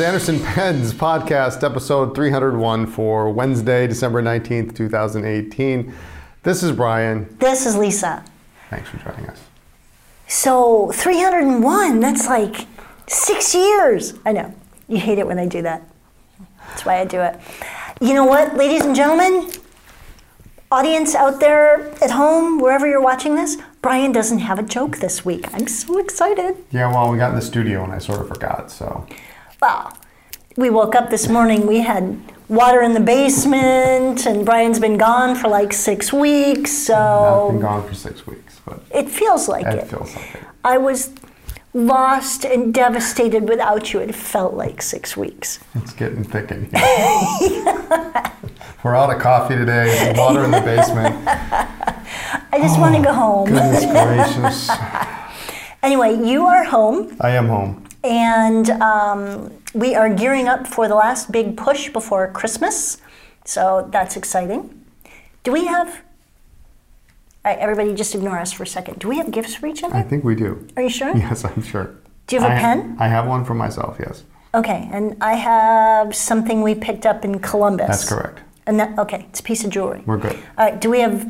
Anderson Pens podcast, episode 301 for Wednesday, December 19th, 2018. This is Brian. This is Lisa. Thanks for joining us. So, 301, that's like 6 years. I know. You hate it when I do that. That's why I do it. You know what, ladies and gentlemen? Audience out there at home, wherever you're watching this, Brian doesn't have a joke this week. I'm so excited. Yeah, well, we got in the studio and I sort of forgot, so. Well, we woke up this morning, we had water in the basement, and Brian's been gone for like 6 weeks, so. I've been gone for 6 weeks, but. It feels like it. It feels like it. I was lost and devastated without you. It felt like 6 weeks. It's getting thick in here. We're out of coffee today, there's water in the basement. I just want to go home. Goodness gracious. Anyway, you are home. I am home. And we are gearing up for the last big push before Christmas. So that's exciting. Do we have... All right, everybody just ignore us for a second. Do we have gifts for each other? I think we do. Are you sure? Yes, I'm sure. Do you have a pen? I have one for myself, yes. Okay, and I have something we picked up in Columbus. That's correct. And that, okay, it's a piece of jewelry. We're good. All right, do we have...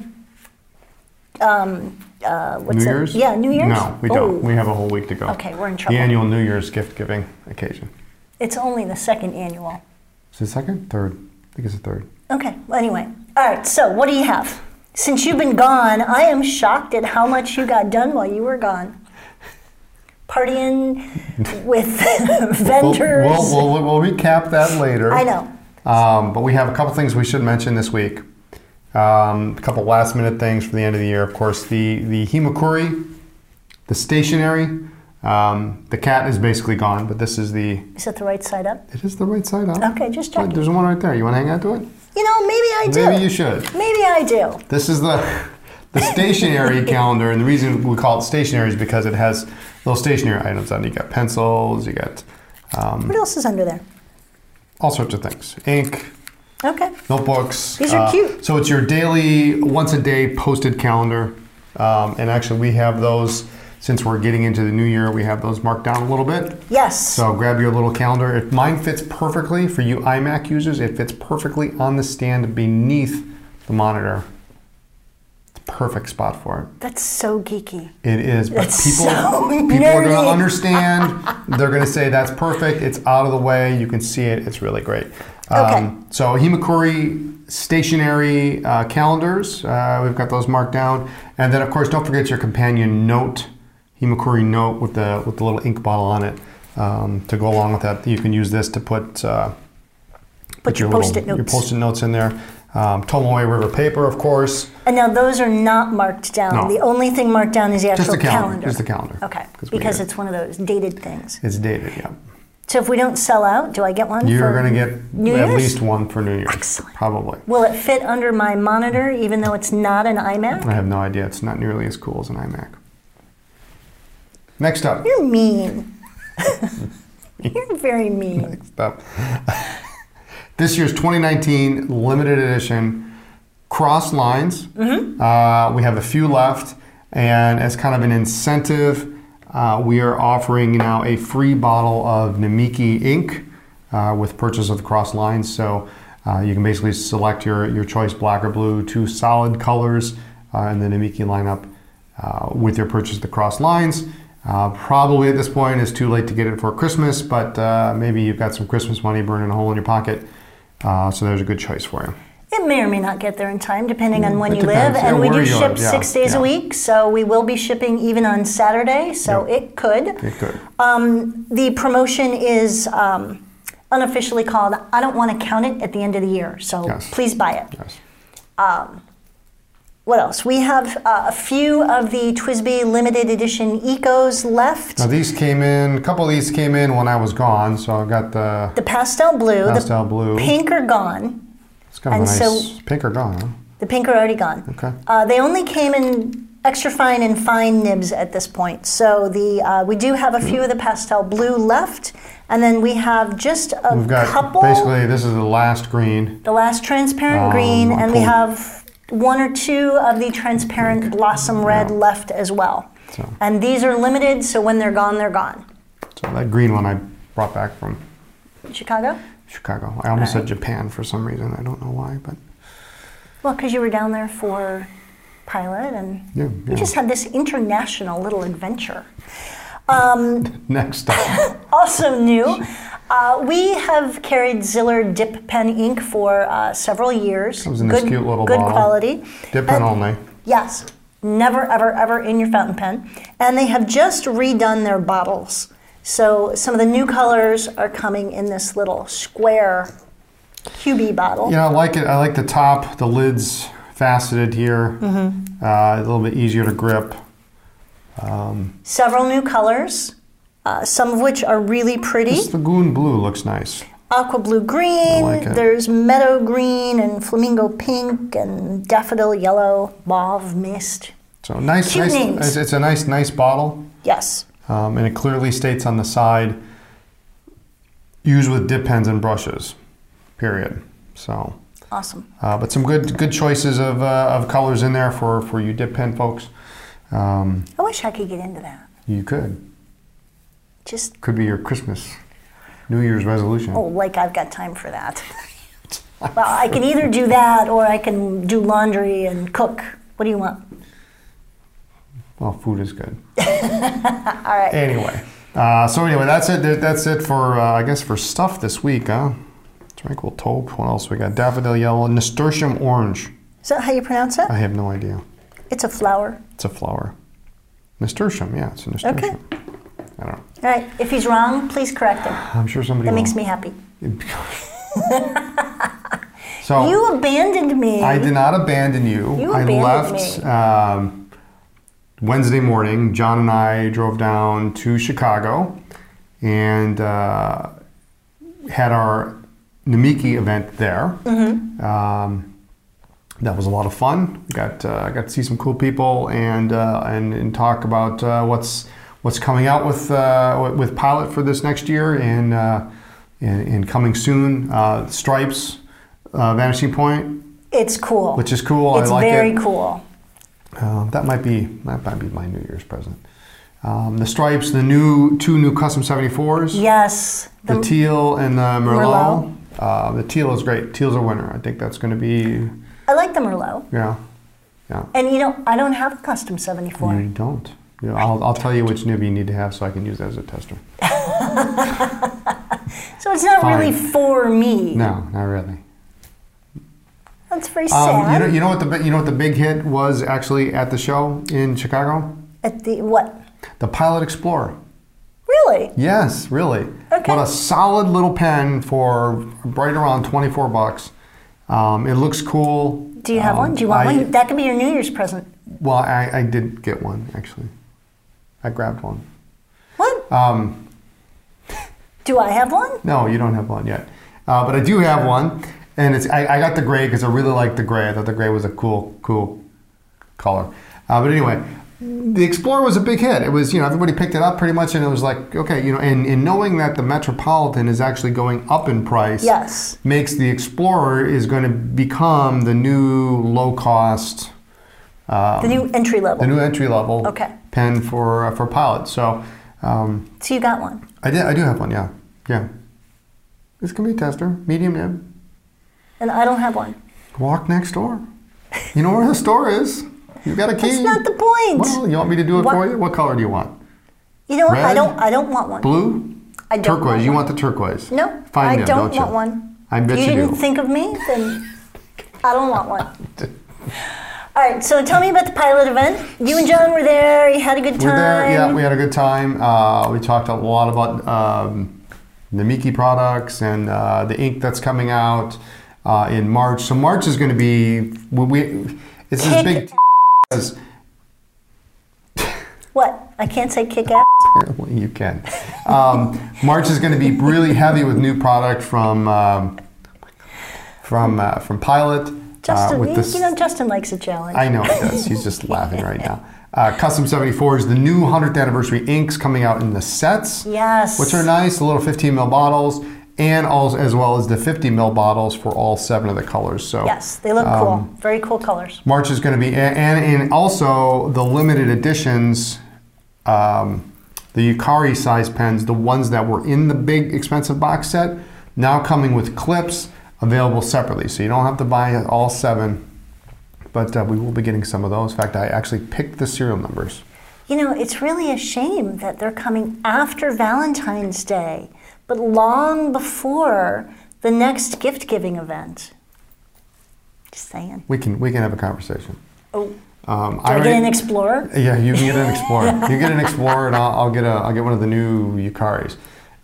what's New that? Year's? Yeah, New Year's? No, we don't. We have a whole week to go. Okay, we're in trouble. The annual New Year's gift-giving occasion. It's only the second annual. Is it second? Third? I think it's the third. Okay, well, anyway. All right, so what do you have? Since you've been gone, I am shocked at how much you got done while you were gone. Partying with vendors. We'll recap that later. I know. But we have a couple things we should mention this week. A couple last minute things for the end of the year. Of course, the Himekuri, the stationery, the cat is basically gone, but this is the... Is it the right side up? It is the right side up. Okay, just checking. There's one right there. You want to hang out to it? You know, maybe I do. Maybe you should. Maybe I do. This is the stationery calendar, and the reason we call it stationery is because it has little stationery items on it. You got pencils, you got... what else is under there? All sorts of things. Ink, Okay. notebooks. These are cute. So it's your daily, once a day posted calendar. And actually we have those, since we're getting into the new year, we have those marked down a little bit. Yes. So grab your little calendar. If mine fits perfectly for you iMac users, it fits perfectly on the stand beneath the monitor. It's a perfect spot for it. That's so geeky. It is, but That's people so are going nerdy. to understand. They're going to say that's perfect. It's out of the way. You can see it. It's really great. Okay. So Himekuri stationary calendars. We've got those marked down, and then of course don't forget your companion note, Himekuri note with the little ink bottle on it to go along with that. You can use this to put your your Post-it notes. Your Post-it notes in there. Tomoe River paper, of course. And now those are not marked down. No. The only thing marked down is the actual Just the calendar. calendar. Just the calendar. Okay, 'Cause we because get- it's one of those dated things. It's dated, yeah. So if we don't sell out, do I get one? You're for going to get New at Year's? least one for New Year's. Excellent. Probably. Will it fit under my monitor, even though it's not an iMac? I have no idea. It's not nearly as cool as an iMac. Next up. You're mean. You're very mean. Next up. This year's 2019 limited edition cross lines. Mm-hmm. We have a few left, and as kind of an incentive, we are offering now a free bottle of Namiki ink with purchase of the cross lines. So you can basically select your choice, black or blue, 2 solid colors in the Namiki lineup with your purchase of the cross lines. Probably at this point it's too late to get it for Christmas, but maybe you've got some Christmas money burning a hole in your pocket. So there's a good choice for you. It may or may not get there in time, depending on when It you depends. live. Yeah, And we where do you ship live. Yeah, 6 days yeah. a week, so we will be shipping even on Saturday, so Yep. it could. It could. The promotion is unofficially called I Don't Want to Count It at the End of the Year, so Yes. please buy it. Yes. What else? We have a few of the TWSBI limited edition Ecos left. Now these came in, a couple of these came in when I was gone, so I've got the The pastel blue, pastel blue. the pink are gone. It's kind of and a nice so- pink or gone, huh? The pink are already gone. Okay. They only came in extra fine and fine nibs at this point. So we do have a few of the pastel blue left, and then we have just a We've got couple. basically this is the last green. The last transparent green, I'll and we pull- have 1 or 2 of the transparent blossom red Yeah. left as well. So. And these are limited, so when they're gone, they're gone. So that green one I brought back from Chicago? Chicago. I almost said Japan for some reason. I don't know why, but Well, because you were down there for Pilot, and yeah. you just had this international little adventure. Next up. Also new, we have carried Ziller Dip Pen ink for several years. Comes in this cute little good bottle. quality. Dip pen only. Yes, never, ever, ever in your fountain pen. And they have just redone their bottles. So some of the new colors are coming in this little square QB bottle. Yeah, I like it. I like the top, the lid's faceted here. A little bit easier to grip. Several new colors, some of which are really pretty. This lagoon blue looks nice. Aqua blue green, I like it. there's meadow green and flamingo pink and daffodil yellow, mauve mist. So nice, Cute nice. names. It's a nice bottle, Yes. and it clearly states on the side, used with dip pens and brushes. Period. So, Awesome. but some good choices of colors in there for you dip pen folks. I wish I could get into that. You could. Just, Could be your Christmas, New Year's resolution. oh, like I've got time for that. Well, I can either do that or I can do laundry and cook. What do you want? Well, food is good. All right. Anyway, so anyway, that's it. That's it for I guess for stuff this week, huh? Tranquil taupe. What else we got? Daffodil yellow, nasturtium orange. Is that how you pronounce it? I have no idea. It's a flower. It's a flower. Nasturtium, yeah, it's a nasturtium. Okay. I don't know. All right. If he's wrong, please correct him. I'm sure somebody. That will. makes me happy. So You abandoned me. I did not abandon you. You I abandoned left Wednesday morning. John and I drove down to Chicago and had our Namiki event there. That was a lot of fun. Got to see some cool people and talk about what's coming out with Pilot for this next year and coming soon. Stripes, Vanishing Point, It's cool. which is cool. It's I like very it. cool. That might be my New Year's present. The Stripes, the two new Custom 74s. Yes. The teal and the Merlot. The teal is great. Teal's a winner. I think that's going to be, I like the Merlot. yeah. And I don't have a custom 74. You don't. I'll tell you which nib you need to have so I can use that as a tester. So it's not Fine. really for me. No, not really. That's very sad. You know what the big hit was actually at the show in Chicago? At the what? The Pilot Explorer. Really? Yes, really. Okay. What a solid little pen for right around $24. It looks cool. Do you have one? Do you want one? That could be your New Year's present. Well, I did get one actually. I grabbed one. What? Do I have one? No, you don't have one yet, but I do have one, and I got the gray because I really liked the gray. I thought the gray was a cool color. But anyway, the Explorer was a big hit. It was everybody picked it up pretty much, and it was like okay, and knowing that the Metropolitan is actually going up in price, Yes. makes the Explorer is going to become the new low cost. The new entry level. The new entry level Okay. pen for Pilot. So So you got one. I do have one. Yeah. This can be a tester, medium nib. And I don't have one. Walk next door. You know where the store is. You got a key. That's not the point. Well, you want me to do it What? for you? What color do you want? You know what? Red? I don't want one. Blue? I don't Turquoise. want You one. want the turquoise? No, Fine I nib, don't you? want one. I bet you didn't do. think of me, then I don't want one. All right, so tell me about the Pilot event. You and John were there. You had a good time. We're there. Yeah, we had a good time. We talked a lot about the Miki products and the ink that's coming out in March. So March is going to be it's this big. What? I can't say kick ass? Well, you can. March is going to be really heavy with new product from Pilot. Justin, Justin likes a challenge. I know he does. He's just laughing right now. Custom 74s, the new 100th anniversary inks coming out in the sets, Yes. which are nice, the little 15 ml bottles, and also, as well as the 50 ml bottles for all 7 of the colors. So Yes, they look cool. Very cool colors. March is going to be, and also the limited editions, the Yukari size pens, the ones that were in the big expensive box set, now coming with clips available separately. So you don't have to buy all 7, but we will be getting some of those. In fact, I actually picked the serial numbers. You know, it's really a shame that they're coming after Valentine's Day, but long before the next gift-giving event. Just saying. We can have a conversation. Oh. Do I get an Explorer? Yeah, you can get an Explorer. You get an Explorer, and I'll get one of the new Yukaris.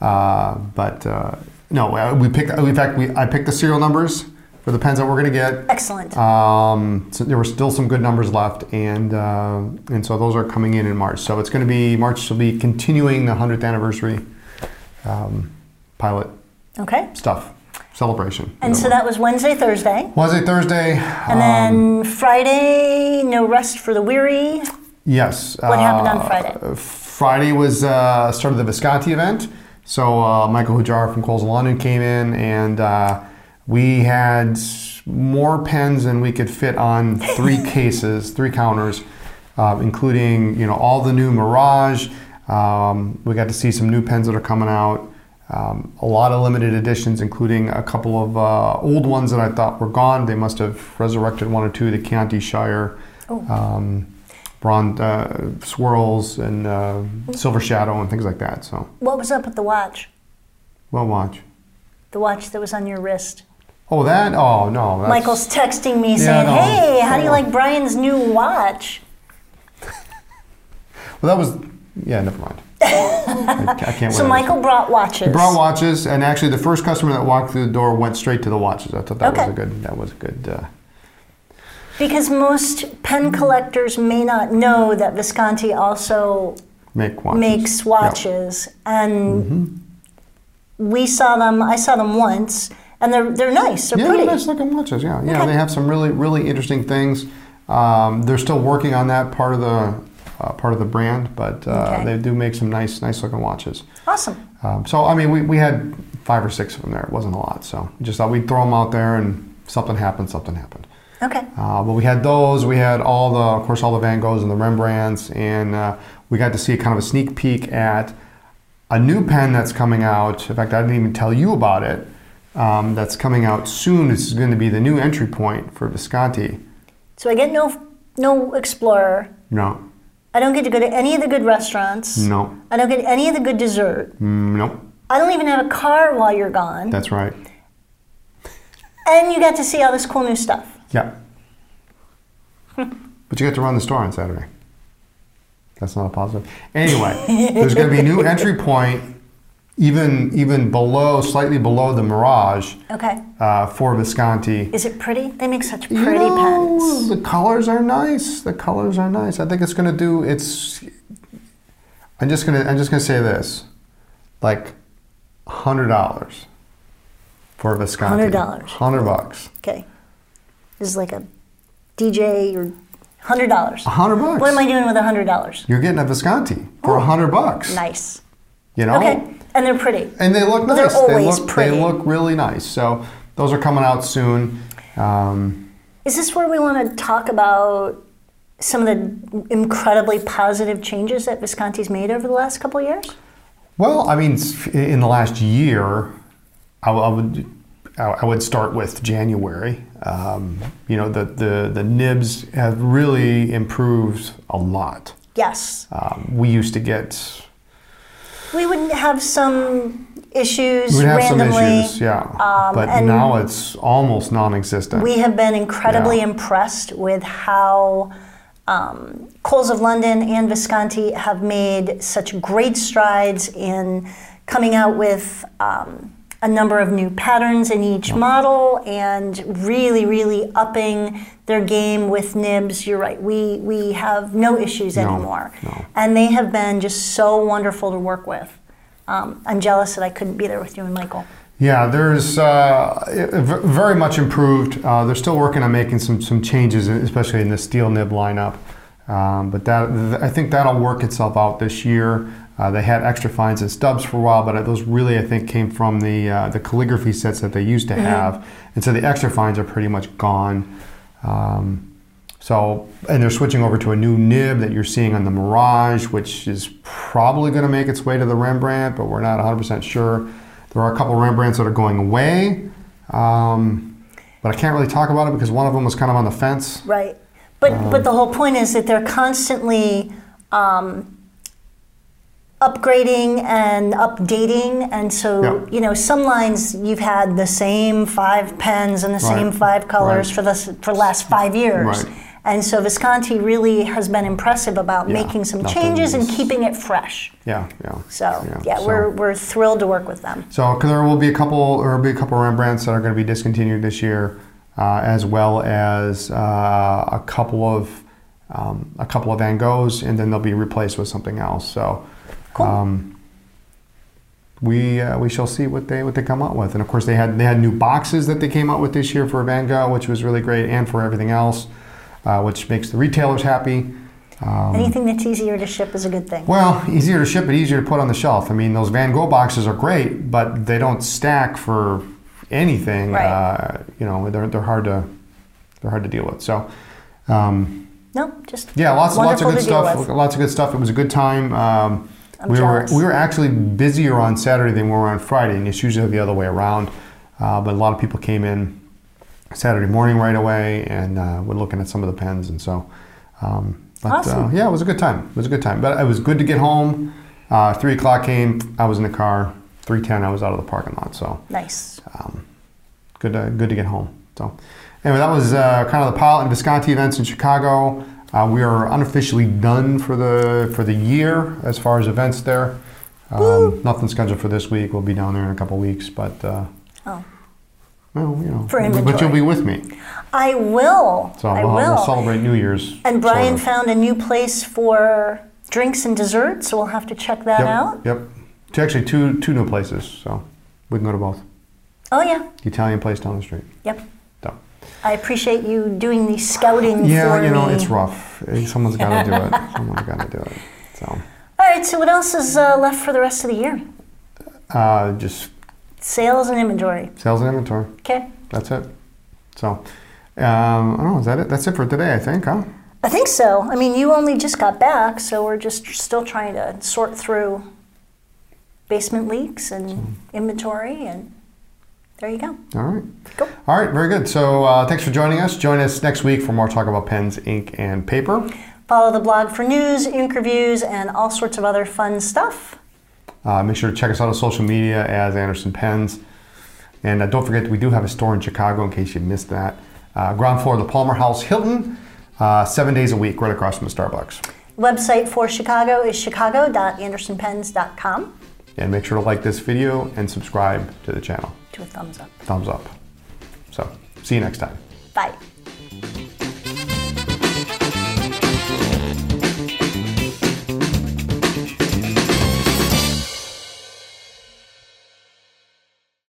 No, I picked the serial numbers for the pens that we're going to get. Excellent. So there were still some good numbers left, and so those are coming in March. So it's going to be March. Will be continuing the 100th anniversary pilot. Okay. Stuff. Celebration. And so that was Wednesday, Thursday. Wednesday, Thursday. And then Friday, no rest for the weary. Yes. What happened on Friday? Friday was started the Visconti event. So Michael Hujjar from Coles and London came in, and we had more pens than we could fit on 3 cases, 3 counters, including all the new Mirage. We got to see some new pens that are coming out. A lot of limited editions, including a couple of old ones that I thought were gone. They must have resurrected 1 or 2, the Chianti Shire, Bronze Swirls, and Silver Shadow, and things like that. So, what was up with the watch? What watch? The watch that was on your wrist. Oh, that? Oh, no. Michael's texting me saying, hey, how do you like Brian's new watch? Well, that was, never mind. I can't. So Michael brought watches. He brought watches, and actually the first customer that walked through the door went straight to the watches. I thought that was a good. Because most pen collectors may not know that Visconti also makes watches, yep. And we saw them. I saw them once, and they're nice. They're pretty. They're nice looking watches. Yeah, okay. They have some really interesting things. They're still working on that part of the brand, but they do make some nice looking watches. Awesome. So I mean, we had 5 or 6 of them there. It wasn't a lot, so we just thought we'd throw them out there, and something happened. Okay. But we had those. We had of course, all the Van Goghs and the Rembrandts, and we got to see kind of a sneak peek at a new pen that's coming out. In fact, I didn't even tell you about it. That's coming out soon. This is going to be the new entry point for Visconti. So I get no Explorer. No. I don't get to go to any of the good restaurants. No. I don't get any of the good dessert. Nope. I don't even have a car while you're gone. That's right. And you got to see all this cool new stuff. Yeah. But you get to run the store on Saturday. That's not a positive. Anyway, there's going to be a new entry point, even slightly below the Mirage. Okay. For Visconti. Is it pretty? They make such pretty pens. The colors are nice. I think it's going to do. I'm just going to say this, like $100 for Visconti. $100. $100. Okay. This is like a DJ or $100. $100. What am I doing with $100? You're getting a Visconti for $100. Nice. Okay. And they're pretty. And they look nice. They're always pretty. They look really nice. So those are coming out soon. Is this where we want to talk about some of the incredibly positive changes that Visconti's made over the last couple of years? Well, I mean, in the last year, I would start with January. The nibs have really improved a lot. Yes. We used to get. We would have some issues We'd have randomly. some issues, yeah. But now it's almost non-existent. We have been incredibly impressed with how Coles of London and Visconti have made such great strides in coming out with a number of new patterns in each model and really, really upping their game with nibs. You're right. We have no issues anymore. No. And they have been just so wonderful to work with. I'm jealous that I couldn't be there with you and Michael. Yeah, there's very much improved. They're still working on making some changes, especially in the steel nib lineup. But I think that'll work itself out this year. They had extra fines and stubs for a while, but those really, I think, came from the calligraphy sets that they used to have. And so the extra fines are pretty much gone. And they're switching over to a new nib that you're seeing on the Mirage, which is probably going to make its way to the Rembrandt, but we're not 100% sure. There are a couple Rembrandts that are going away, but I can't really talk about it because one of them was kind of on the fence. Right. But the whole point is that they're constantly upgrading and updating, and so some lines you've had the same 5 pens and the same 5 colors for the last 5 years. Right. And so Visconti really has been impressive about making some changes and keeping it fresh. So we're thrilled to work with them. So there will be a couple Rembrandts that are going to be discontinued this year, as well as a couple of Van Goghs, and then they'll be replaced with something else. So cool. We shall see what they come out with. And of course they had new boxes that they came out with this year for Van Gogh, which was really great, and for everything else. Which makes the retailers happy. Anything that's easier to ship is a good thing. Well, easier to ship, but easier to put on the shelf. I mean, those Van Gogh boxes are great, but they don't stack for anything. Right. They're hard to deal with. So, just lots of good stuff. With. Lots of good stuff. It was a good time. We jealous. were actually busier on Saturday than we were on Friday, and it's usually the other way around. But a lot of people came in Saturday morning right away, and we're looking at some of the pens, and so. Awesome. It was a good time. But it was good to get home. 3 o'clock came. I was in the car. 3:10. I was out of the parking lot. So nice. Good to get home. So anyway, that was kind of the Pilot and Visconti events in Chicago. We are unofficially done for the year as far as events there. Nothing scheduled for this week. We'll be down there in a couple weeks, but. Well, for inventory. But you'll be with me. I will. So we'll celebrate New Year's. And Brian found a new place for drinks and desserts, so we'll have to check that out. Yep. Actually, two new places, so we can go to both. Oh yeah. The Italian place down the street. Yep. So. I appreciate you doing the scouting for me. Yeah, it's rough. Someone's got to do it. So. All right. So what else is left for the rest of the year? Just. Sales and inventory. Okay. That's it. So, I don't know, is that it? That's it for today, I think, huh? I think so. I mean, you only just got back, so we're just still trying to sort through basement leaks and inventory, and there you go. All right. Cool. All right, very good. So thanks for joining us. Join us next week for more talk about pens, ink, and paper. Follow the blog for news, ink reviews, and all sorts of other fun stuff. Make sure to check us out on social media as Anderson Pens. And don't forget, we do have a store in Chicago in case you missed that. Ground floor of the Palmer House Hilton, 7 days a week, right across from the Starbucks. Website for Chicago is chicago.andersonpens.com. And make sure to like this video and subscribe to the channel. Do a thumbs up. Thumbs up. So, see you next time. Bye.